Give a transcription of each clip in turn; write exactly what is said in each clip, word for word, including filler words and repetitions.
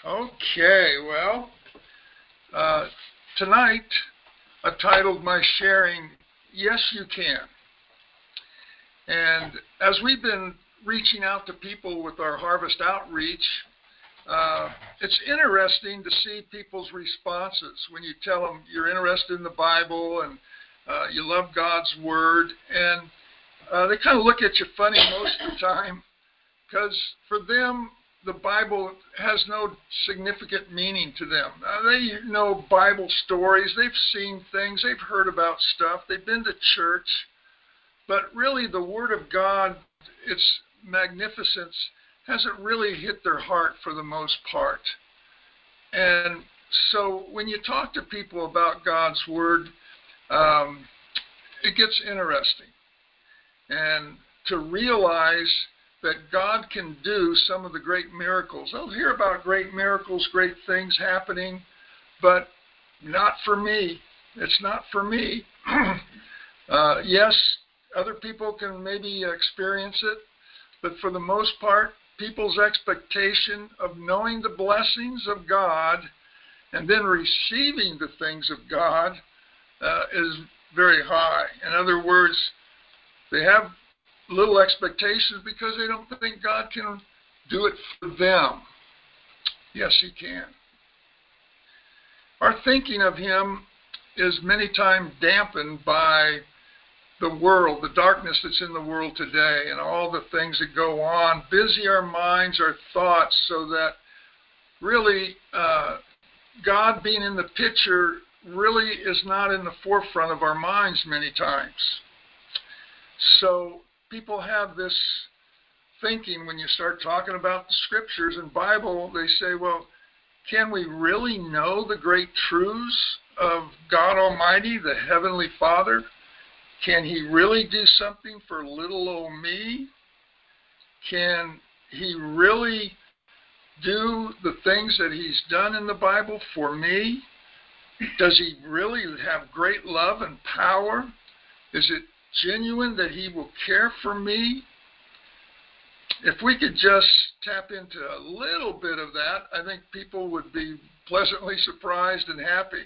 Okay, well, uh, tonight I titled my sharing, Yes You Can. And as we've been reaching out to people with our Harvest Outreach, uh, it's interesting to see people's responses when you tell them you're interested in the Bible and uh, you love God's Word. And uh, they kind of look at you funny most of the time because for them, the Bible has no significant meaning to them. Uh, they know Bible stories, they've seen things, they've heard about stuff, they've been to church, but really the Word of God, its magnificence, hasn't really hit their heart for the most part. And so when you talk to people about God's Word, um, it gets interesting. And to realize that God can do some of the great miracles. They'll hear about great miracles, great things happening, but not for me. It's not for me. uh, yes, other people can maybe experience it, but for the most part, people's expectation of knowing the blessings of God and then receiving the things of God uh, is very high. In other words, they have little expectations because they don't think God can do it for them. Yes, He can. Our thinking of Him is many times dampened by the world, the darkness that's in the world today, and all the things that go on. Busy our minds, our thoughts, so that really uh, God being in the picture really is not in the forefront of our minds many times. So people have this thinking when you start talking about the Scriptures and Bible, they say, well, can we really know the great truths of God Almighty, the Heavenly Father? Can He really do something for little old me? Can He really do the things that He's done in the Bible for me? Does He really have great love and power? Is it genuine that He will care for me? If we could just tap into a little bit of that, I think people would be pleasantly surprised and happy.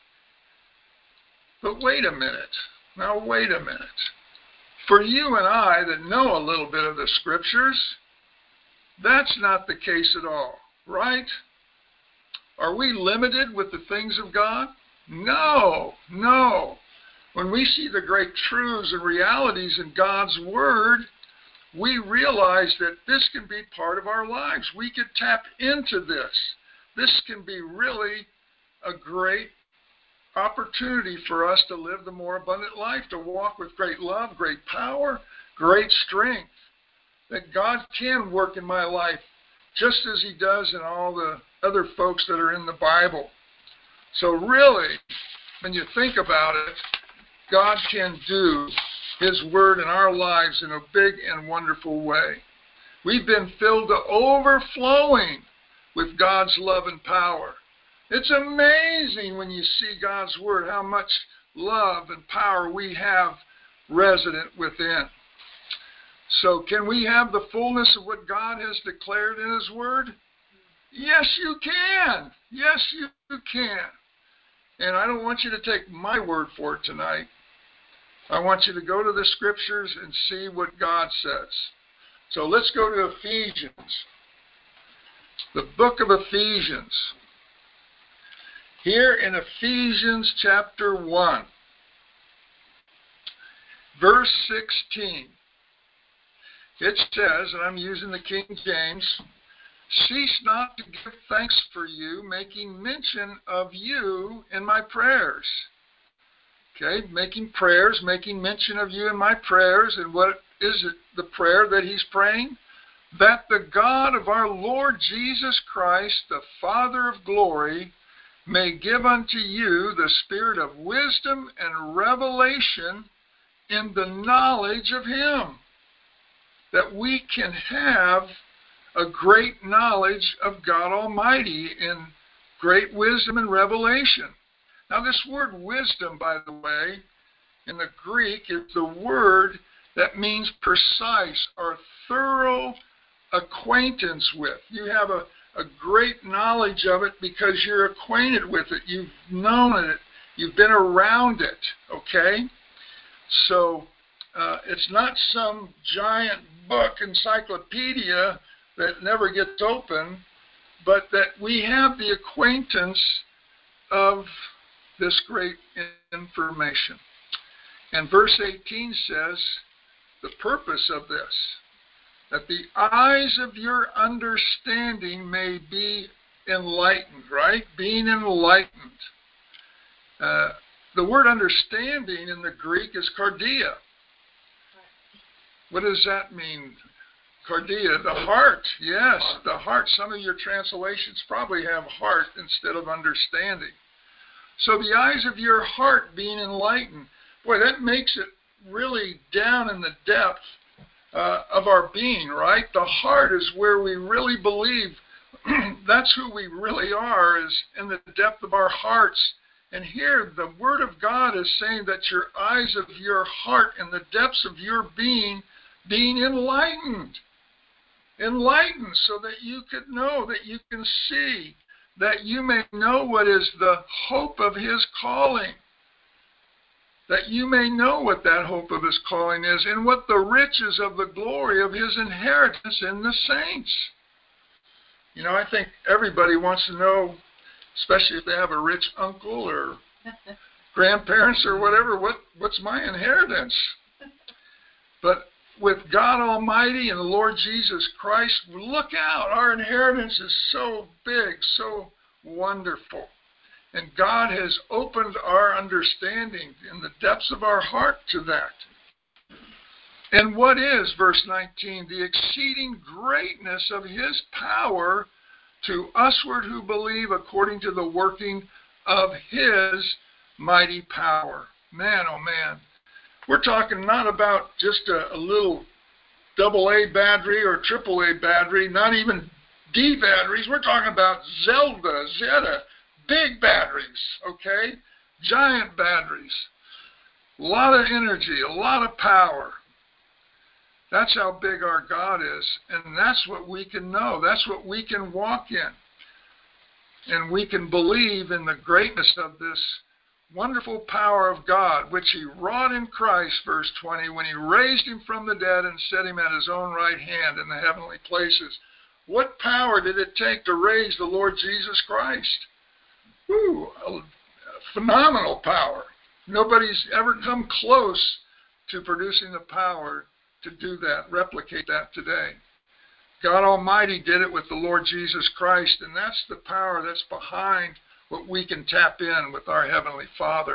But wait a minute. Now wait a minute. For you and I that know a little bit of the Scriptures, that's not the case at all, right? Are we limited with the things of God? No, no. When we see the great truths and realities in God's Word, we realize that this can be part of our lives. We could tap into this. This can be really a great opportunity for us to live the more abundant life, to walk with great love, great power, great strength. That God can work in my life just as He does in all the other folks that are in the Bible. So really, when you think about it, God can do His Word in our lives in a big and wonderful way. We've been filled to overflowing with God's love and power. It's amazing when you see God's Word, how much love and power we have resident within. So can we have the fullness of what God has declared in His Word? Yes, you can. Yes, you can. And I don't want you to take my word for it tonight. I want you to go to the Scriptures and see what God says. So let's go to Ephesians. The book of Ephesians. Here in Ephesians chapter one, verse sixteen, it says, and I'm using the King James, cease not to give thanks for you, making mention of you in my prayers. Okay, making prayers, making mention of you in my prayers. And what is it, the prayer that he's praying? That the God of our Lord Jesus Christ, the Father of glory, may give unto you the spirit of wisdom and revelation in the knowledge of Him. That we can have a great knowledge of God Almighty in great wisdom and revelation. Now this word wisdom, by the way, in the Greek is the word that means precise or thorough acquaintance with. You have a, a great knowledge of it because you're acquainted with it. You've known it. You've been around it, okay? So uh, it's not some giant book, encyclopedia, that never gets open, but that we have the acquaintance of this great information. And verse eighteen says, the purpose of this, that the eyes of your understanding may be enlightened, right? Being enlightened. Uh, the word understanding in the Greek is cardia. What does that mean? Cardia, the heart. Yes, the heart. Some of your translations probably have heart instead of understanding. So the eyes of your heart being enlightened. Boy, that makes it really down in the depth uh, of our being, right? The heart is where we really believe. That's who we really are, is in the depth of our hearts. And here, the Word of God is saying that your eyes of your heart and the depths of your being being enlightened. Enlightened so that you could know, that you can see, that you may know what is the hope of His calling. That you may know what that hope of His calling is and what the riches of the glory of His inheritance in the saints. You know, I think everybody wants to know, especially if they have a rich uncle or grandparents or whatever, what, what's my inheritance? But with God Almighty and the Lord Jesus Christ, look out. Our inheritance is so big, so wonderful. And God has opened our understanding in the depths of our heart to that. And what is, verse nineteen, the exceeding greatness of His power to usward who believe according to the working of His mighty power. Man, oh man. We're talking not about just a, a little double A battery or triple A battery, not even D batteries. We're talking about Zelda, Zeta, big batteries, okay? Giant batteries. A lot of energy, a lot of power. That's how big our God is, and that's what we can know. That's what we can walk in. And we can believe in the greatness of this wonderful power of God, which He wrought in Christ, verse twenty, when He raised Him from the dead and set Him at His own right hand in the heavenly places. What power did it take to raise the Lord Jesus Christ? Whew, a phenomenal power. Nobody's ever come close to producing the power to do that, replicate that today. God Almighty did it with the Lord Jesus Christ, and that's the power that's behind what we can tap in with our Heavenly Father.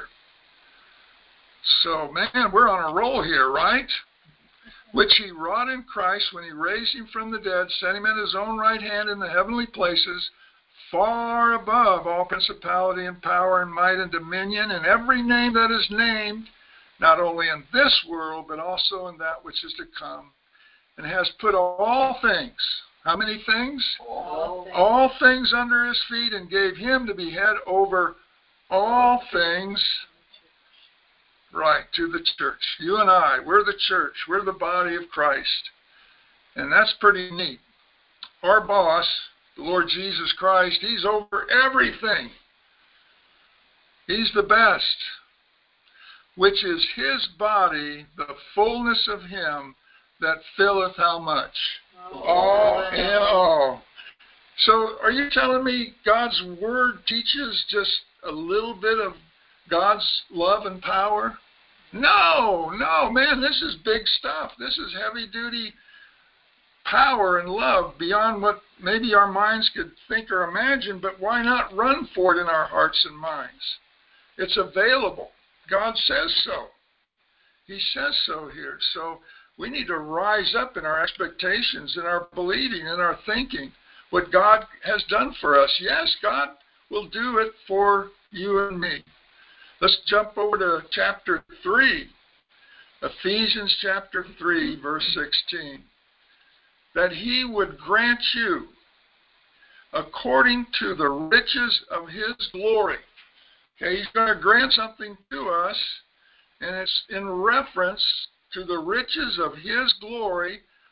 So, man, we're on a roll here, right? Which He wrought in Christ when He raised Him from the dead, set Him at His own right hand in the heavenly places, far above all principality and power and might and dominion, and every name that is named, not only in this world, but also in that which is to come, and has put all things, how many things? All things. All things under His feet, and gave Him to be head over all things, right, to the church. You and I, we're the church. We're the body of Christ. And that's pretty neat. Our boss, the Lord Jesus Christ, He's over everything. He's the best, which is His body, the fullness of Him that filleth how much? All, all in all. So are you telling me God's Word teaches just a little bit of God's love and power? No, no, man, this is big stuff. This is heavy-duty power and love beyond what maybe our minds could think or imagine, but why not run for it in our hearts and minds? It's available. God says so. He says so here. So we need to rise up in our expectations, in our believing, in our thinking, what God has done for us. Yes, God will do it for you and me. Let's jump over to chapter three, Ephesians chapter three, verse sixteen. That He would grant you, according to the riches of His glory. Okay, He's going to grant something to us, and it's in reference to the riches of His glory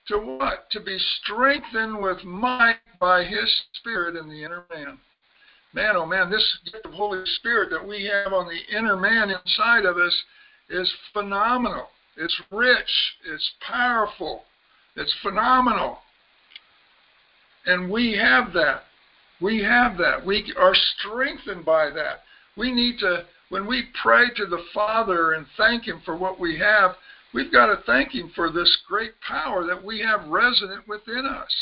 To what? To be strengthened with might by his Spirit in the inner man. Man, oh man, this gift of Holy Spirit that we have on the inner man inside of us is phenomenal. It's rich. It's powerful. It's phenomenal. And we have that. We have that. We are strengthened by that. We need to, when we pray to the Father and thank him for what we have, we've got to thank him for this great power that we have resident within us.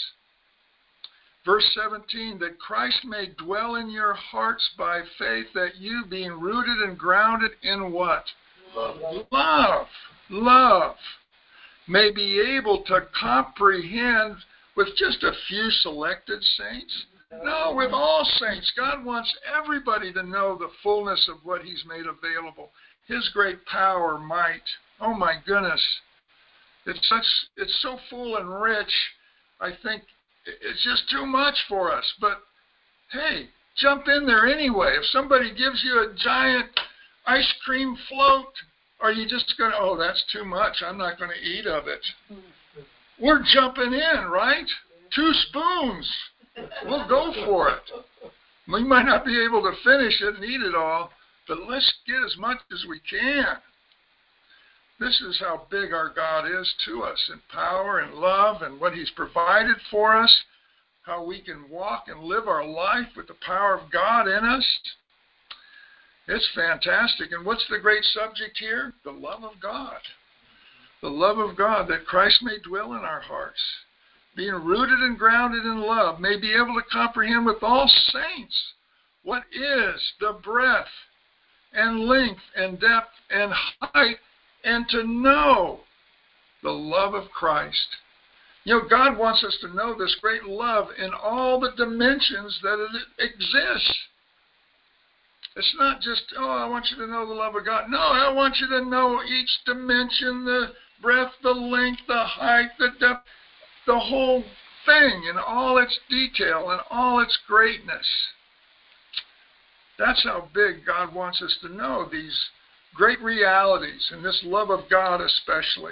Verse seventeen, that Christ may dwell in your hearts by faith, that you, being rooted and grounded in what? Love. Love. Love. May be able to comprehend with just a few selected saints. No, with all saints. God wants everybody to know the fullness of what he's made available. His great power, might. Oh my goodness. It's such, it's so full and rich. I think it's just too much for us. But hey, jump in there anyway. If somebody gives you a giant ice cream float, are you just going to, oh, that's too much, I'm not going to eat of it? We're jumping in, right? Two spoons. We'll go for it. We might not be able to finish it and eat it all, but let's get as much as we can. This is how big our God is to us in power and love and what he's provided for us, how we can walk and live our life with the power of God in us. It's fantastic. And what's the great subject here? The love of God. The love of God, that Christ may dwell in our hearts, being rooted and grounded in love, may be able to comprehend with all saints what is the breadth and length and depth and height, and to know the love of Christ. You know, God wants us to know this great love in all the dimensions that it exists. It's not just, oh, I want you to know the love of God. No, I want you to know each dimension, the breadth, the length, the height, the depth, the whole thing in all its detail and all its greatness. That's how big God wants us to know these great realities, and this love of God especially.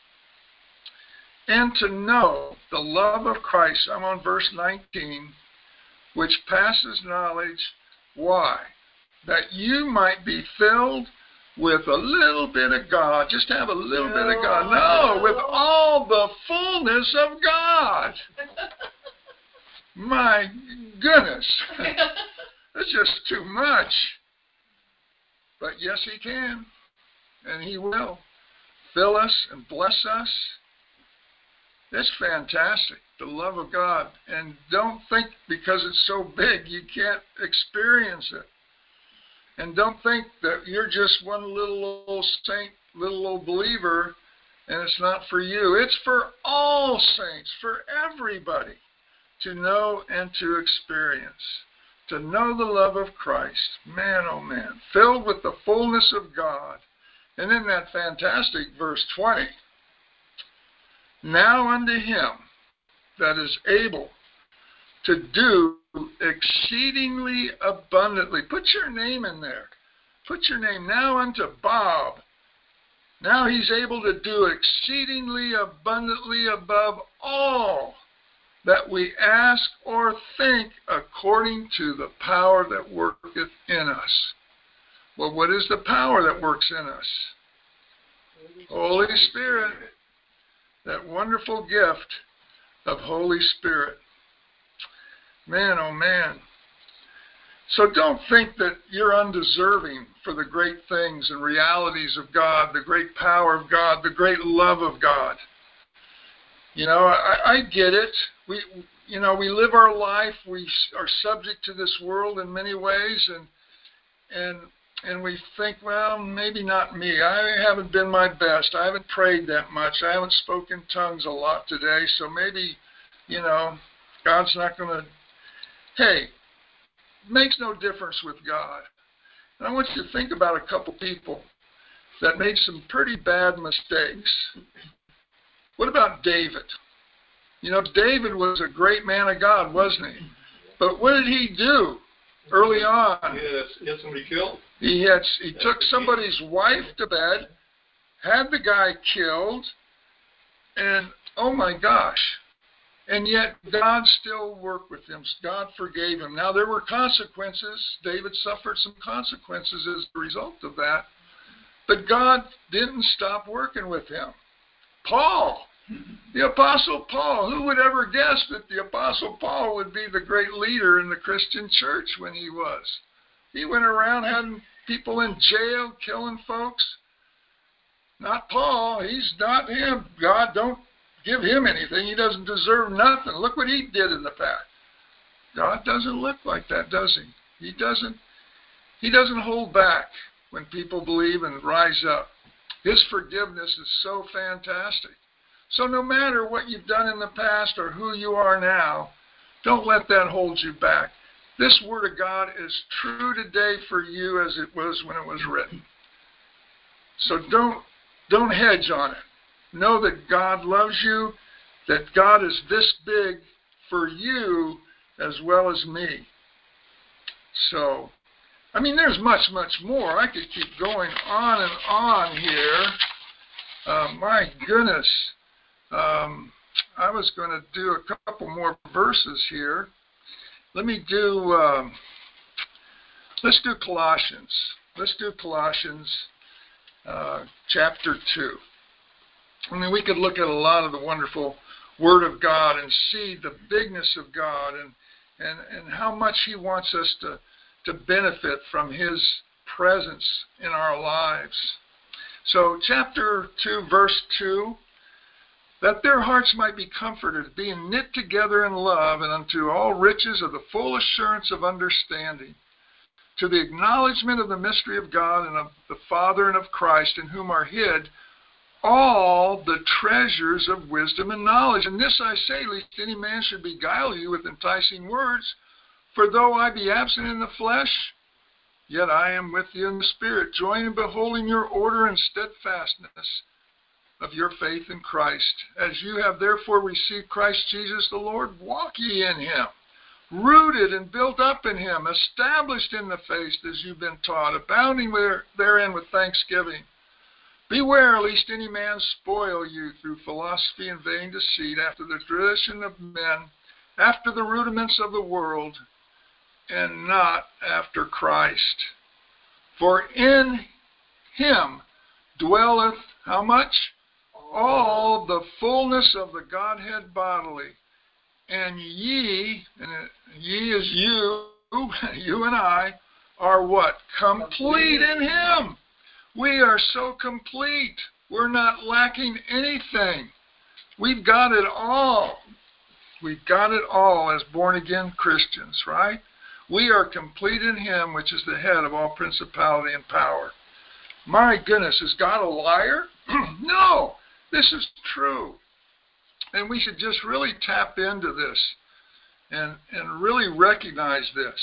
And to know the love of Christ, I'm on verse nineteen, which passes knowledge. Why? That you might be filled with a little bit of God. Just have a little bit of God. No, with all the fullness of God. My goodness. It's just too much. But yes, he can. And he will fill us and bless us. It's fantastic, the love of God. And don't think because it's so big you can't experience it. And don't think that you're just one little old saint, little old believer, and it's not for you. It's for all saints, for everybody to know and to experience. To know the love of Christ. Man, oh man. Filled with the fullness of God. And in that fantastic verse twenty. Now unto him that is able to do exceedingly abundantly. Put your name in there. Put your name. Now unto Bob. Now he's able to do exceedingly abundantly above all that we ask or think, according to the power that worketh in us. Well, what is the power that works in us? Holy Spirit. That wonderful gift of Holy Spirit. Man, oh man. So don't think that you're undeserving for the great things and realities of God, the great power of God, the great love of God. You know, I, I get it. We, you know, we live our life. We are subject to this world in many ways, and and and we think, well, maybe not me. I haven't been my best. I haven't prayed that much. I haven't spoken tongues a lot today, so maybe, you know, God's not going to. Hey, it makes no difference with God. And I want you to think about a couple people that made some pretty bad mistakes. What about David? You know, David was a great man of God, wasn't he? But what did he do early on? Yes, he had somebody killed. He had he took somebody's wife to bed, had the guy killed, and oh my gosh. And yet God still worked with him. God forgave him. Now there were consequences. David suffered some consequences as a result of that. But God didn't stop working with him. Paul, the Apostle Paul, who would ever guess that the Apostle Paul would be the great leader in the Christian church when he was? He went around having people in jail, killing folks. Not Paul. He's not him. God, don't give him anything. He doesn't deserve nothing. Look what he did in the past. God doesn't look like that, does he? He doesn't, he doesn't hold back when people believe and rise up. His forgiveness is so fantastic. So no matter what you've done in the past or who you are now, don't let that hold you back. This Word of God is true today for you as it was when it was written. So don't, don't hedge on it. Know that God loves you, that God is this big for you as well as me. So, I mean, there's much, much more. I could keep going on and on here. Uh, my goodness. Um, I was going to do a couple more verses here. Let me do, um, let's do Colossians. Let's do Colossians uh, chapter two. I mean, we could look at a lot of the wonderful Word of God and see the bigness of God and, and, and how much he wants us to, to benefit from his presence in our lives. So chapter two, verse two, that their hearts might be comforted, being knit together in love, and unto all riches of the full assurance of understanding, to the acknowledgement of the mystery of God and of the Father and of Christ, in whom are hid all the treasures of wisdom and knowledge. And this I say, lest any man should beguile you with enticing words. For though I be absent in the flesh, yet I am with you in the Spirit, joining and beholding your order and steadfastness of your faith in Christ. As you have therefore received Christ Jesus the Lord, walk ye in him, rooted and built up in him, established in the faith as you've been taught, abounding therein with thanksgiving. Beware lest any man spoil you through philosophy and vain deceit, after the tradition of men, after the rudiments of the world, and not after Christ. For in him dwelleth how much? All the fullness of the Godhead bodily. And ye, and ye is you, you and I, are what? Complete in him. We are so complete. We're not lacking anything. We've got it all. We've got it all as born-again Christians, right? We are complete in him, which is the head of all principality and power. My goodness, is God a liar? No, this is true. And we should just really tap into this and, and really recognize this.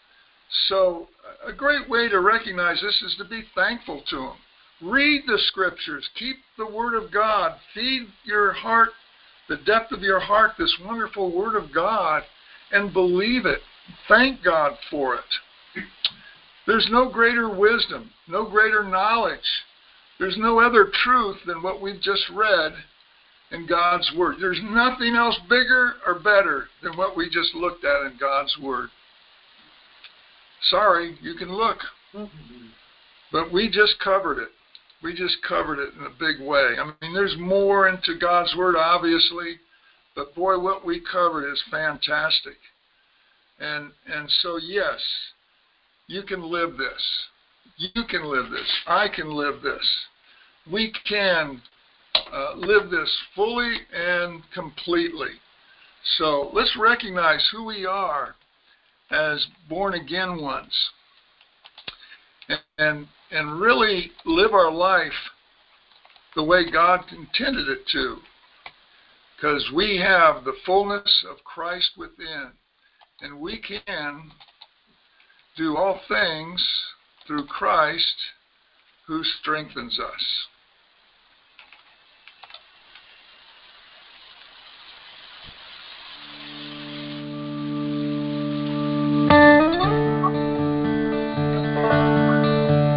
So a great way to recognize this is to be thankful to him. Read the scriptures. Keep the Word of God. Feed your heart, the depth of your heart, this wonderful Word of God, and believe it. Thank God for it. There's no greater wisdom, no greater knowledge. There's no other truth than what we've just read in God's Word. There's nothing else bigger or better than what we just looked at in God's Word. Sorry, you can look. But we just covered it. We just covered it in a big way. I mean, there's more into God's Word, obviously, but boy, what we covered is fantastic. And and so, yes, you can live this. You can live this. I can live this. We can uh, live this fully and completely. So let's recognize who we are as born-again ones, and, and and really live our life the way God intended it to, because we have the fullness of Christ within, and we can do all things through Christ who strengthens us.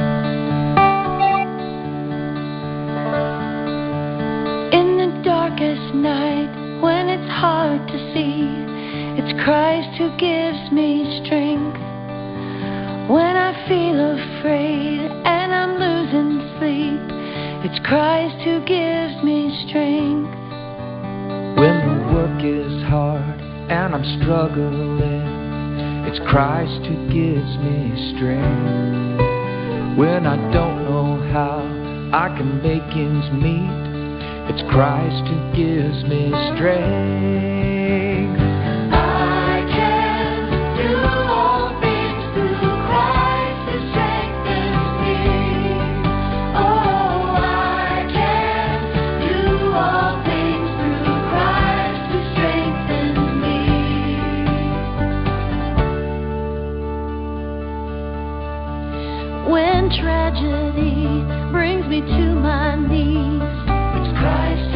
In the darkest I'm struggling, it's Christ who gives me strength. When I don't know how I can make ends meet, it's Christ who gives me strength. I can do all things through Christ who strengthens me. Oh, I can do all things through Christ who strengthens me. When tragedy brings me to my knees, it's Christ